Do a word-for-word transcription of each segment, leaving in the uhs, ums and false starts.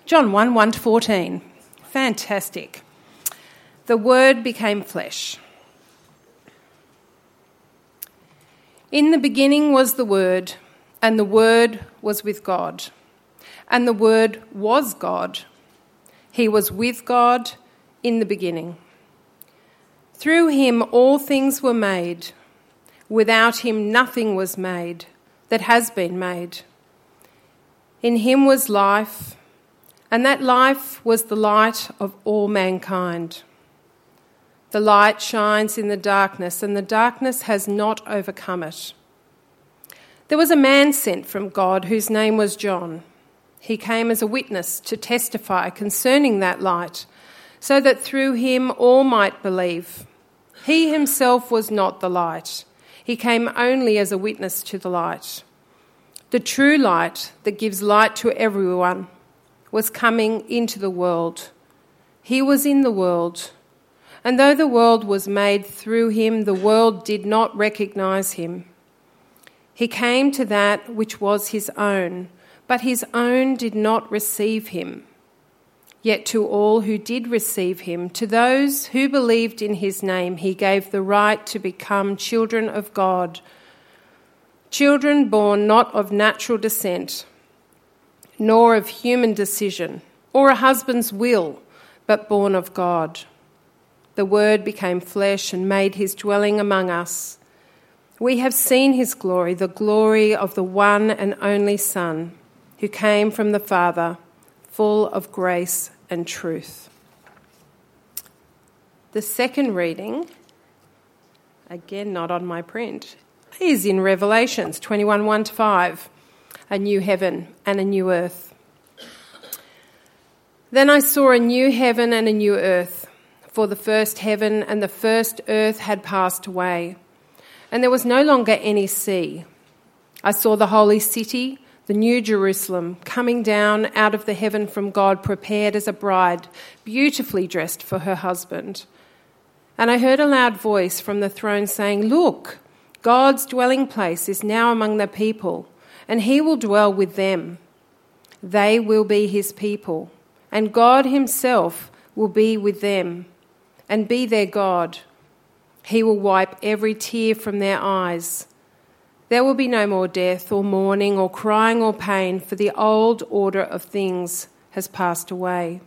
John one, one to fourteen. Fantastic. The Word became flesh. In the beginning was the Word, and the Word was with God, and the Word was God. He was with God in the beginning. Through him all things were made. Without him nothing was made that has been made. In him was life, and that life was the light of all mankind. The light shines in the darkness, and the darkness has not overcome it. There was a man sent from God whose name was John. He came as a witness to testify concerning that light, so that through him all might believe. He himself was not the light. He came only as a witness to the light. The true light that gives light to everyone was coming into the world. He was in the world. And though the world was made through him, the world did not recognise him. He came to that which was his own, but his own did not receive him. Yet to all who did receive him, to those who believed in his name, he gave the right to become children of God, children born not of natural descent, nor of human decision, or a husband's will, but born of God. The Word became flesh and made his dwelling among us. We have seen his glory, the glory of the one and only Son, who came from the Father, full of grace and truth. The second reading, again not on my print, is in Revelations twenty-one, one to five, a new heaven and a new earth. Then I saw a new heaven and a new earth. For the first heaven and the first earth had passed away, and there was no longer any sea. I saw the holy city, the new Jerusalem, coming down out of the heaven from God, prepared as a bride, beautifully dressed for her husband. And I heard a loud voice from the throne saying, "Look, God's dwelling place is now among the people, and he will dwell with them. They will be his people, and God himself will be with them and be their God. He will wipe every tear from their eyes. There will be no more death or mourning or crying or pain, for the old order of things has passed away."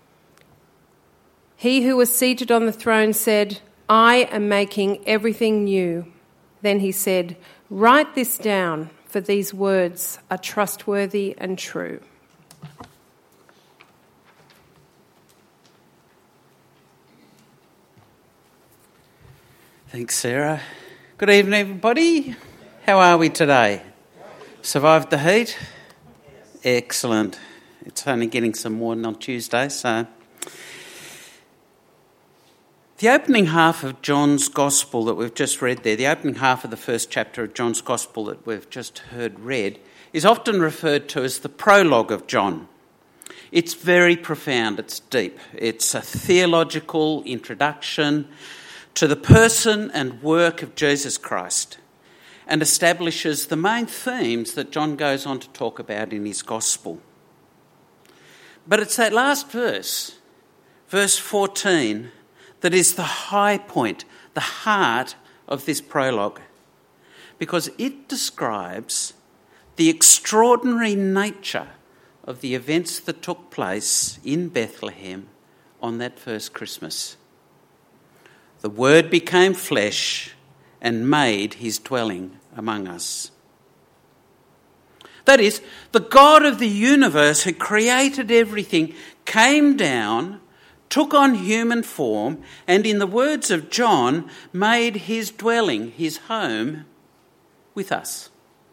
He who was seated on the throne said, "I am making everything new." Then he said, "Write this down, for these words are trustworthy and true." Thanks, Sarah. Good evening, everybody. How are we today? Survived the heat? Excellent. It's only getting some warm on Tuesday, so... The opening half of John's Gospel that we've just read there, the opening half of the first chapter of John's Gospel that we've just heard read, is often referred to as the prologue of John. It's very profound, it's deep. It's a theological introduction to the person and work of Jesus Christ, and establishes the main themes that John goes on to talk about in his Gospel. But it's that last verse, verse fourteen, that is the high point, the heart of this prologue, because it describes the extraordinary nature of the events that took place in Bethlehem on that first Christmas. The Word became flesh and made his dwelling among us. That is, the God of the universe who created everything came down, took on human form, and in the words of John, made his dwelling, his home, with us.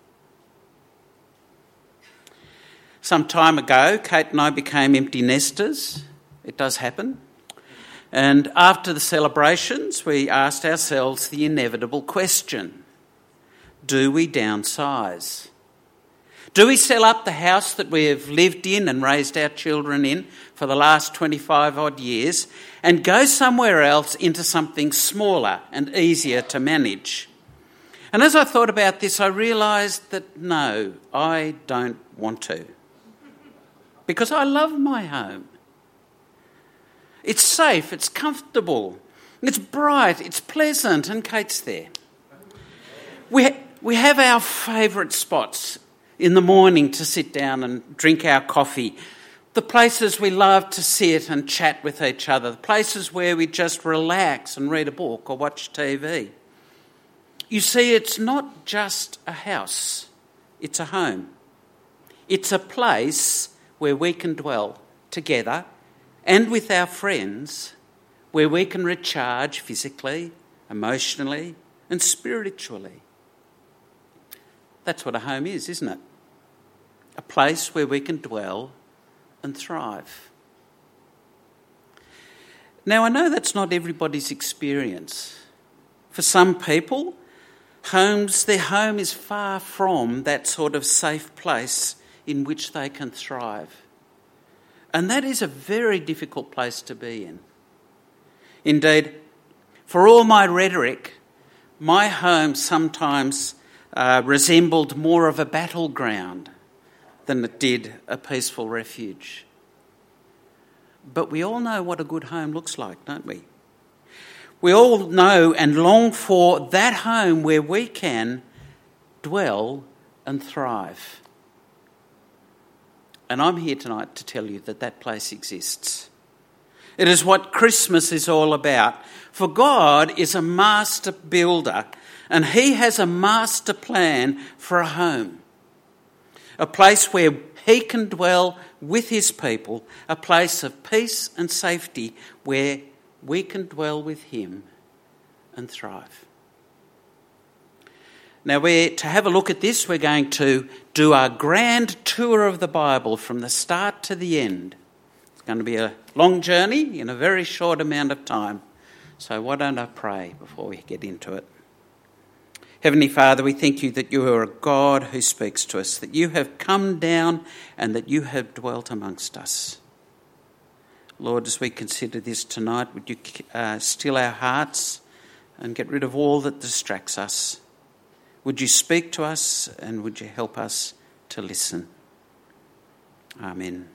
Some time ago, Kate and I became empty nesters. It does happen. And after the celebrations, we asked ourselves the inevitable question: do we downsize? Do we sell up the house that we have lived in and raised our children in for the last twenty-five odd years and go somewhere else into something smaller and easier to manage? And as I thought about this, I realised that no, I don't want to. because I love my home. It's safe, it's comfortable, it's bright, it's pleasant, and Kate's there. We, ha- we have our favourite spots in the morning to sit down and drink our coffee, the places we love to sit and chat with each other, the places where we just relax and read a book or watch T V. You see, it's not just a house, it's a home. It's a place where we can dwell together and with our friends, where we can recharge physically, emotionally, and spiritually. That's what a home is, isn't it? A place where we can dwell and thrive. Now, I know that's not everybody's experience. For some people, homes, their home is far from that sort of safe place in which they can thrive. And that is a very difficult place to be in. Indeed, for all my rhetoric, my home sometimes uh, resembled more of a battleground than it did a peaceful refuge. But we all know what a good home looks like, don't we? We all know and long for that home where we can dwell and thrive. And I'm here tonight to tell you that that place exists. It is what Christmas is all about. For God is a master builder, and he has a master plan for a home. A place where he can dwell with his people, a place of peace and safety where we can dwell with him and thrive. Now, we're, to have a look at this, we're going to do our grand tour of the Bible from the start to the end. It's going to be a long journey in a very short amount of time. So why don't I pray before we get into it? Heavenly Father, we thank you that you are a God who speaks to us, that you have come down and that you have dwelt amongst us. Lord, as we consider this tonight, would you uh, still our hearts and get rid of all that distracts us? Would you speak to us and would you help us to listen? Amen.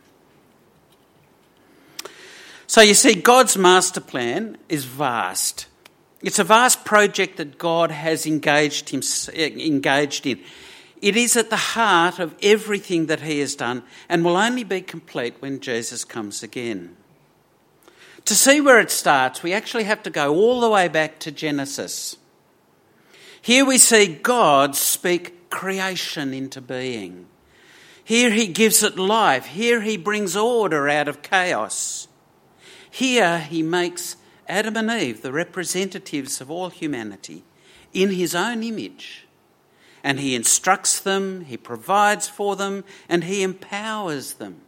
So you see, God's master plan is vast. It's a vast project that God has engaged, him, engaged in. It is at the heart of everything that he has done and will only be complete when Jesus comes again. To see where it starts, we actually have to go all the way back to Genesis. Here we see God speak creation into being. Here he gives it life. Here he brings order out of chaos. Here he makes Adam and Eve the representatives of all humanity in his own image. And he instructs them, he provides for them, and he empowers them.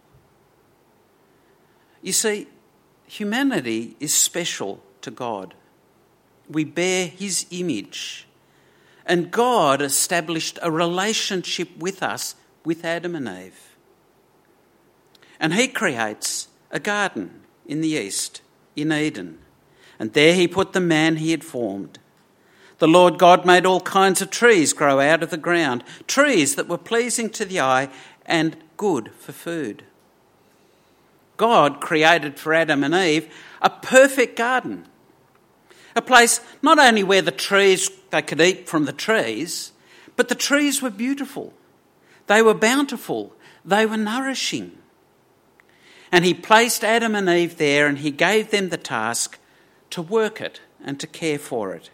You see, humanity is special to God. We bear his image. And God established a relationship with us, with Adam and Eve. And he creates a garden in the east, in Eden. And there he put the man he had formed. The Lord God made all kinds of trees grow out of the ground, trees that were pleasing to the eye and good for food. God created for Adam and Eve a perfect garden. A place not only where the trees, they could eat from the trees, but the trees were beautiful. They were bountiful. They were nourishing. And he placed Adam and Eve there and he gave them the task to work it and to care for it.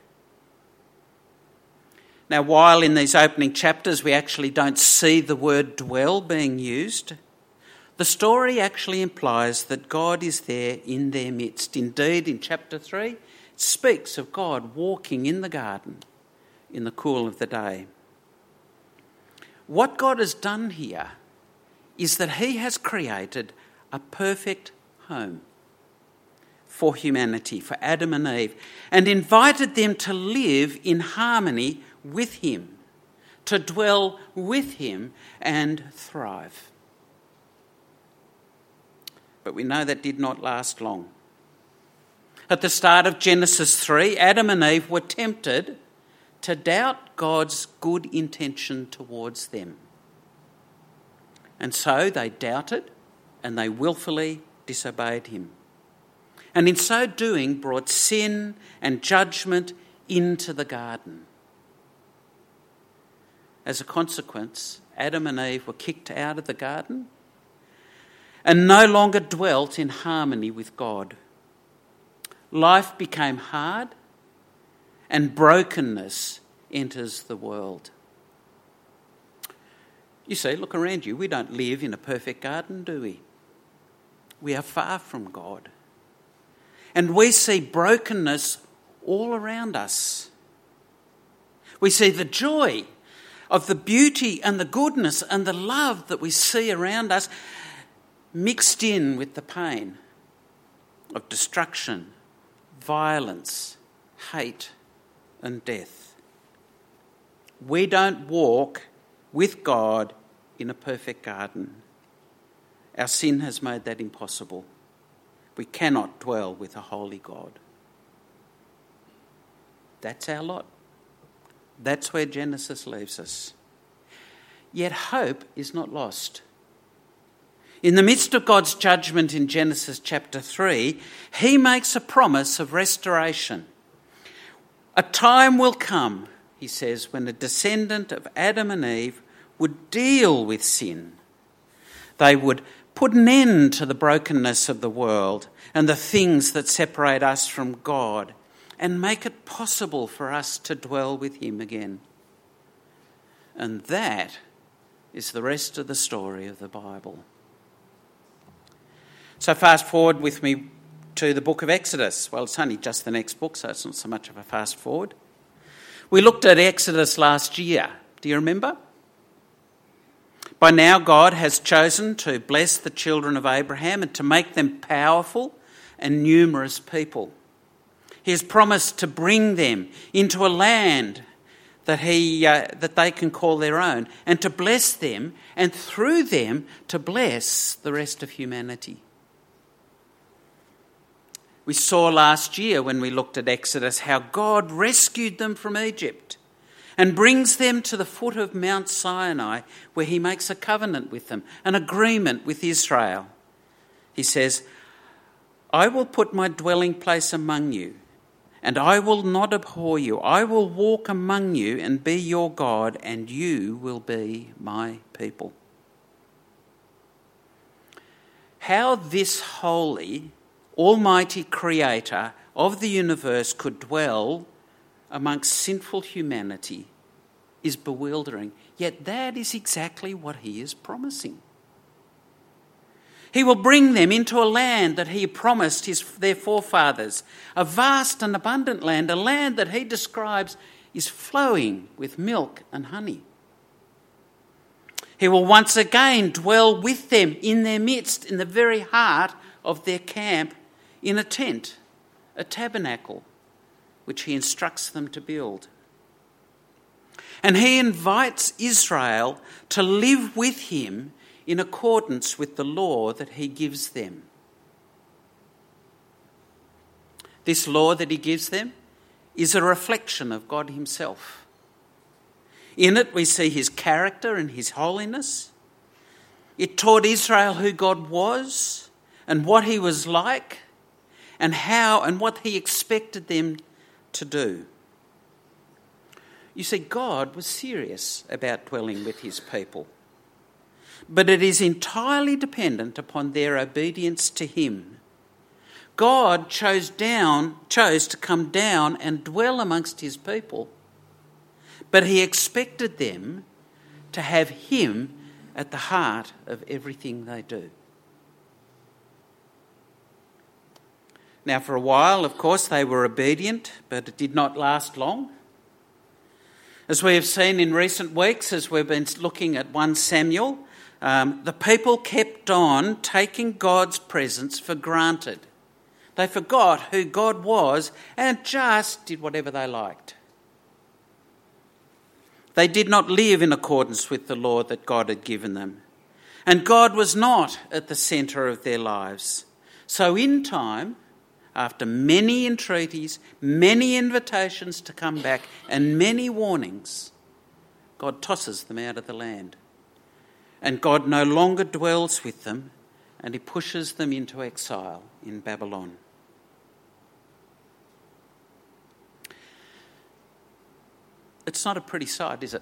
Now, while in these opening chapters we actually don't see the word dwell being used, the story actually implies that God is there in their midst. Indeed, in chapter three, speaks of God walking in the garden in the cool of the day. What God has done here is that he has created a perfect home for humanity, for Adam and Eve, and invited them to live in harmony with him, to dwell with him and thrive. But we know that did not last long. At the start of Genesis three, Adam and Eve were tempted to doubt God's good intention towards them. And so they doubted and they willfully disobeyed him. And in so doing brought sin and judgment into the garden. As a consequence, Adam and Eve were kicked out of the garden and no longer dwelt in harmony with God. Life became hard and brokenness enters the world. You see, look around you. We don't live in a perfect garden, do we? We are far from God. And we see brokenness all around us. We see the joy of the beauty and the goodness and the love that we see around us mixed in with the pain of destruction, violence, hate and death. We don't walk with God in a perfect garden. Our sin has made that impossible. We cannot dwell with a holy God. That's our lot. That's where Genesis leaves us. Yet hope is not lost. In the midst of God's judgment in Genesis chapter three, he makes a promise of restoration. A time will come, he says, when a descendant of Adam and Eve would deal with sin. They would put an end to the brokenness of the world and the things that separate us from God and make it possible for us to dwell with him again. And that is the rest of the story of the Bible. So fast forward with me to the book of Exodus. Well, it's only just the next book, so it's not so much of a fast forward. We looked at Exodus last year. Do you remember? By now, God has chosen to bless the children of Abraham and to make them powerful and numerous people. He has promised to bring them into a land that he uh, that they can call their own and to bless them and through them to bless the rest of humanity. We saw last year when we looked at Exodus how God rescued them from Egypt and brings them to the foot of Mount Sinai where he makes a covenant with them, an agreement with Israel. He says, I will put my dwelling place among you, and I will not abhor you. I will walk among you and be your God, and you will be my people. How this holy, almighty creator of the universe could dwell amongst sinful humanity is bewildering. Yet that is exactly what he is promising. He will bring them into a land that he promised his, their forefathers, a vast and abundant land, a land that he describes is flowing with milk and honey. He will once again dwell with them in their midst, in the very heart of their camp, in a tent, a tabernacle, which he instructs them to build. And he invites Israel to live with him in accordance with the law that he gives them. This law that he gives them is a reflection of God himself. In it we see his character and his holiness. It taught Israel who God was and what he was like and how and what he expected them to do. You see, God was serious about dwelling with his people, but it is entirely dependent upon their obedience to him. God chose down, chose to come down and dwell amongst his people, but he expected them to have him at the heart of everything they do. Now, for a while, of course, they were obedient, but it did not last long. As we have seen in recent weeks, as we've been looking at First Samuel, um, the people kept on taking God's presence for granted. They forgot who God was and just did whatever they liked. They did not live in accordance with the law that God had given them. And God was not at the centre of their lives. So in time, after many entreaties, many invitations to come back, and many warnings, God tosses them out of the land. And God no longer dwells with them, and he pushes them into exile in Babylon. It's not a pretty sight, is it?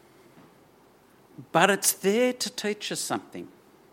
But it's there to teach us something.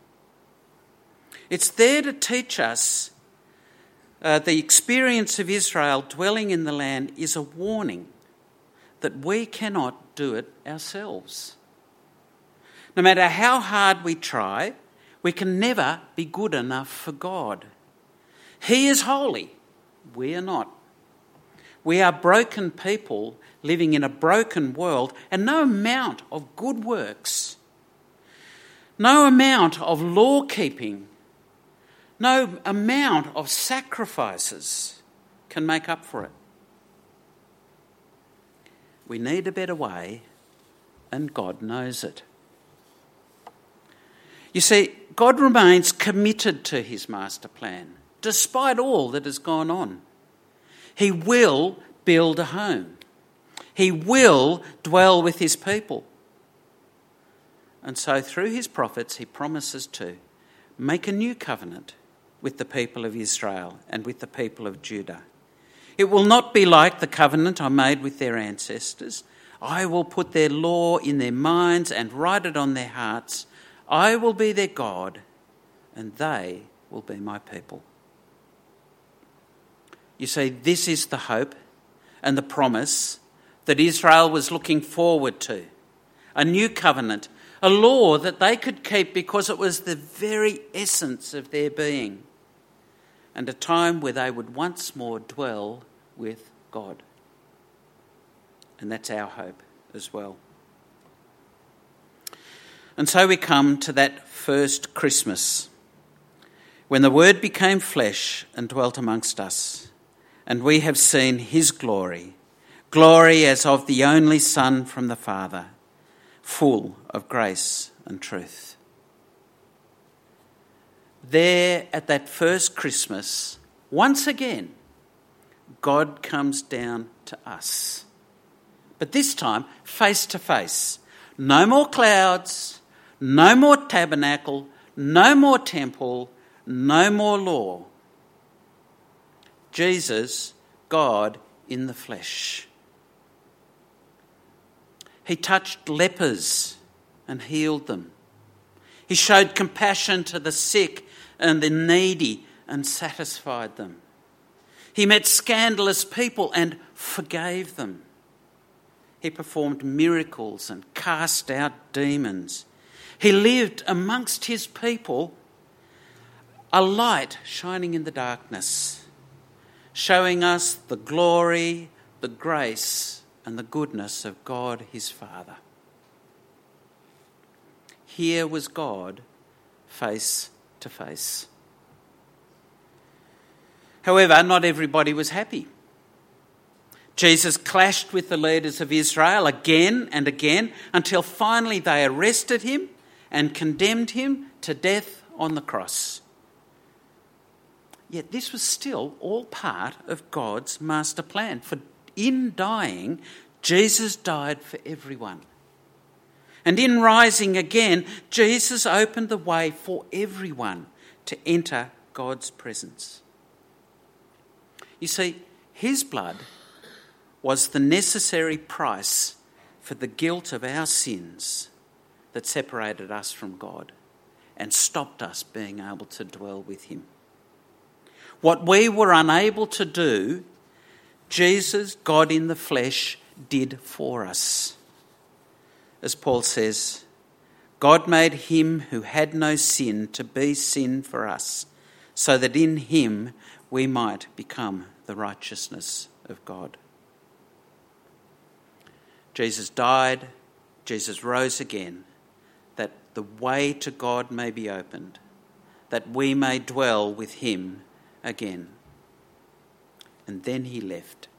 It's there to teach us uh, the experience of Israel dwelling in the land is a warning that we cannot do it ourselves. No matter how hard we try, we can never be good enough for God. He is holy. We are not. We are broken people living in a broken world, and no amount of good works, no amount of law keeping, no amount of sacrifices can make up for it. We need a better way, and God knows it. You see, God remains committed to his master plan, despite all that has gone on. He will build a home. He will dwell with his people. And so through his prophets, he promises to make a new covenant with the people of Israel and with the people of Judah. It will not be like the covenant I made with their ancestors. I will put their law in their minds and write it on their hearts. I will be their God, and they will be my people. You see, this is the hope and the promise that Israel was looking forward to. A new covenant, a law that they could keep because it was the very essence of their being, and a time where they would once more dwell with God. And that's our hope as well. And so we come to that first Christmas, when the Word became flesh and dwelt amongst us, and we have seen his glory, glory as of the only Son from the Father, full of grace and truth. There at that first Christmas, once again, God comes down to us. But this time, face to face. No more clouds, no more tabernacle, no more temple, no more law. Jesus, God in the flesh. He touched lepers and healed them. He showed compassion to the sick and the needy and satisfied them. He met scandalous people and forgave them. He performed miracles and cast out demons. He lived amongst his people, a light shining in the darkness, showing us the glory, the grace, and the goodness of God his Father. Here was God face to face. However, not everybody was happy. Jesus clashed with the leaders of Israel again and again until finally they arrested him and condemned him to death on the cross. Yet this was still all part of God's master plan. For in dying, Jesus died for everyone. And in rising again, Jesus opened the way for everyone to enter God's presence. You see, his blood was the necessary price for the guilt of our sins that separated us from God and stopped us being able to dwell with him. What we were unable to do, Jesus, God in the flesh, did for us. As Paul says, God made him who had no sin to be sin for us, so that in him we might become the righteousness of God. Jesus died, Jesus rose again, that the way to God may be opened, that we may dwell with him again. And then he left.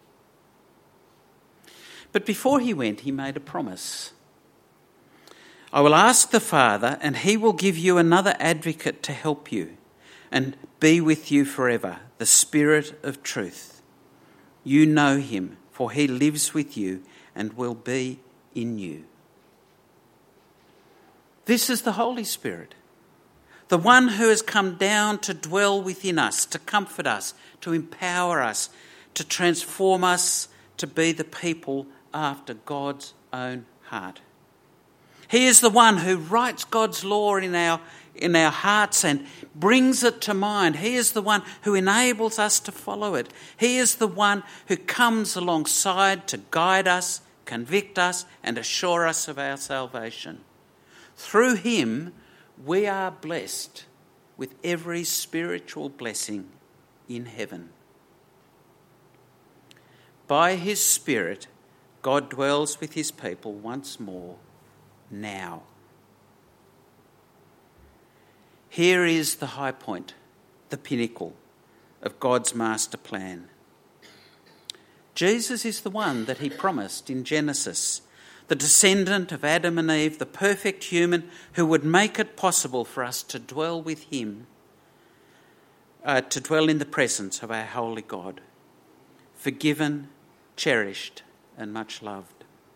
But before he went, he made a promise. I will ask the Father, and he will give you another advocate to help you and be with you forever, the Spirit of truth. You know him, for he lives with you and will be in you. This is the Holy Spirit, the one who has come down to dwell within us, to comfort us, to empower us, to transform us to be the people after God's own heart. He is the one who writes God's law in our, in our hearts and brings it to mind. He is the one who enables us to follow it. He is the one who comes alongside to guide us, convict us, and assure us of our salvation. Through him, we are blessed with every spiritual blessing in heaven. By his Spirit, God dwells with his people once more, now. Here is the high point, the pinnacle of God's master plan. Jesus is the one that he promised in Genesis, the descendant of Adam and Eve, the perfect human who would make it possible for us to dwell with him, uh, to dwell in the presence of our holy God, forgiven, cherished, and much loved.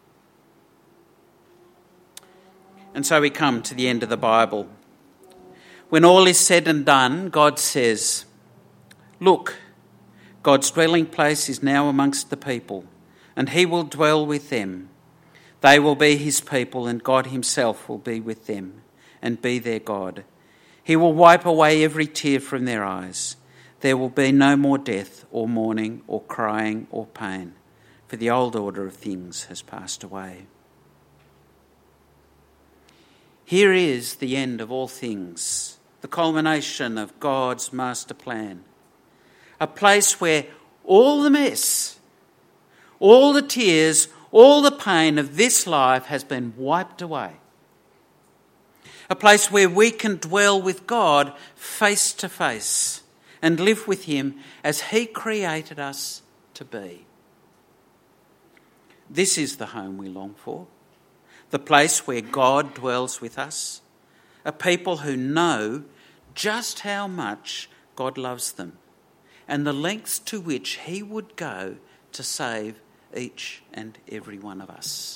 And so we come to the end of the Bible. When all is said and done, God says, "Look, God's dwelling place is now amongst the people, and he will dwell with them. They will be his people, and God himself will be with them and be their God. He will wipe away every tear from their eyes. There will be no more death or mourning or crying or pain, for the old order of things has passed away." Here is the end of all things, the culmination of God's master plan. A place where all the mess, all the tears, all the pain of this life has been wiped away. A place where we can dwell with God face to face and live with him as he created us to be. This is the home we long for. The place where God dwells with us, a people who know just how much God loves them and the lengths to which he would go to save each and every one of us.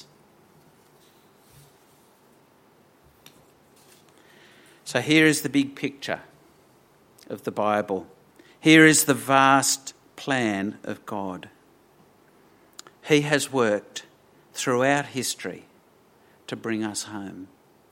So here is the big picture of the Bible. Here is the vast plan of God. He has worked throughout history to bring us home.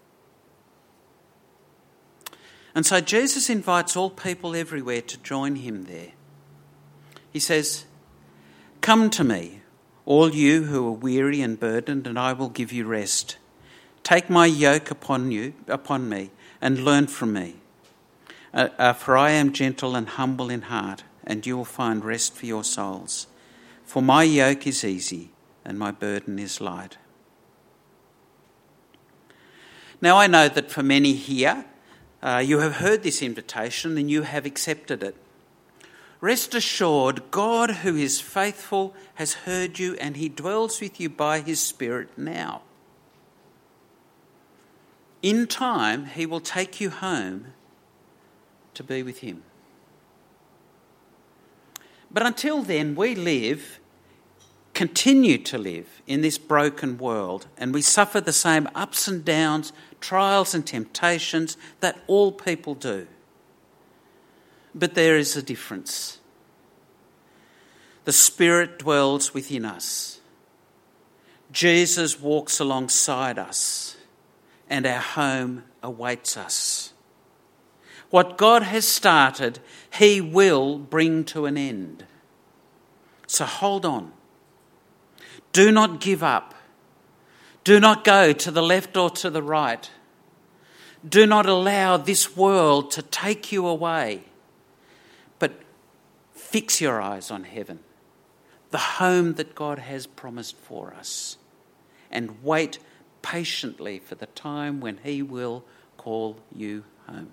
And so Jesus invites all people everywhere to join him there. He says, "Come to me, all you who are weary and burdened, and I will give you rest. Take my yoke upon you, upon me, and learn from me. Uh, uh, for I am gentle and humble in heart, and you will find rest for your souls. For my yoke is easy, and my burden is light." Now I know that for many here, uh, you have heard this invitation and you have accepted it. Rest assured, God who is faithful has heard you and he dwells with you by his Spirit now. In time, he will take you home to be with him. But until then, we live, continue to live in this broken world, and we suffer the same ups and downs, trials and temptations that all people do. But there is a difference. The Spirit dwells within us. Jesus walks alongside us, and our home awaits us. What God has started, he will bring to an end. So hold on. Do not give up. Do not go to the left or to the right. Do not allow this world to take you away, but fix your eyes on heaven, the home that God has promised for us, and wait patiently for the time when he will call you home.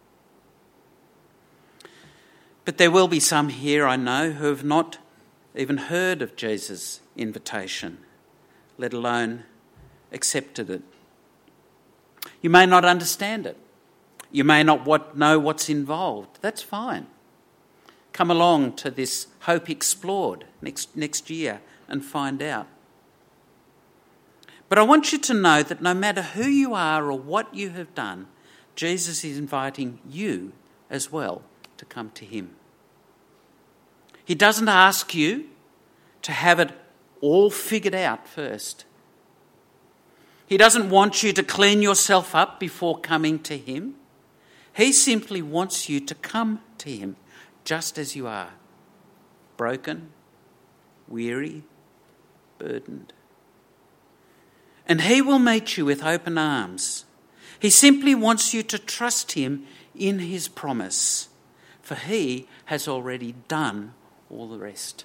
But there will be some here, I know, who have not even heard of Jesus' invitation, let alone accepted it. You may not understand it. You may not what, know what's involved. That's fine. Come along to this Hope Explored next, next year and find out. But I want you to know that no matter who you are or what you have done, Jesus is inviting you as well to come to him. He doesn't ask you to have it all figured out first. He doesn't want you to clean yourself up before coming to him. He simply wants you to come to him just as you are, broken, weary, burdened. And he will meet you with open arms. He simply wants you to trust him in his promise, for he has already done all the rest.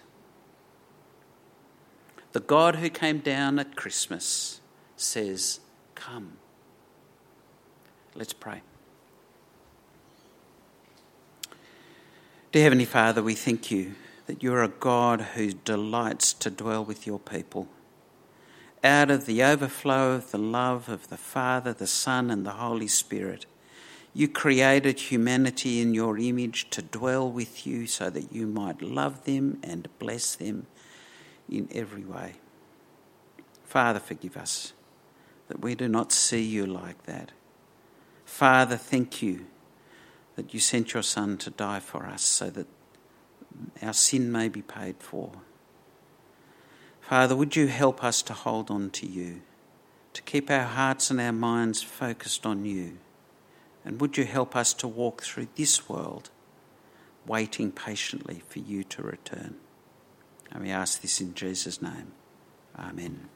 The God who came down at Christmas says, come. Let's pray. Dear Heavenly Father, we thank you that you're a God who delights to dwell with your people. Out of the overflow of the love of the Father, the Son and the Holy Spirit, you created humanity in your image to dwell with you so that you might love them and bless them in every way. Father, forgive us that we do not see you like that. Father, thank you that you sent your Son to die for us so that our sin may be paid for. Father, would you help us to hold on to you, to keep our hearts and our minds focused on you, and would you help us to walk through this world waiting patiently for you to return. And we ask this in Jesus' name. Amen.